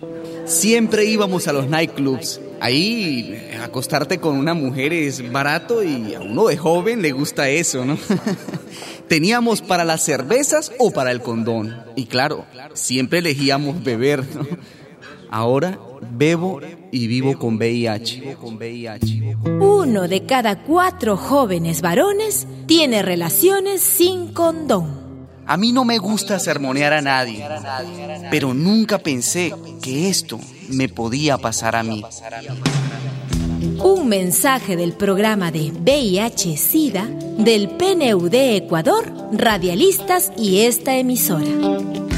Siempre íbamos a los nightclubs. Ahí acostarte con una mujer es barato y a uno de joven le gusta eso, ¿no? Teníamos para las cervezas o para el condón. Y claro, siempre elegíamos beber, ¿no? Ahora bebo y vivo con VIH. 1 de cada 4 jóvenes varones tiene relaciones sin condón. A mí no me gusta sermonear a nadie, pero nunca pensé que esto me podía pasar a mí. Un mensaje del programa de VIH-Sida del PNUD Ecuador, Radialistas y esta emisora.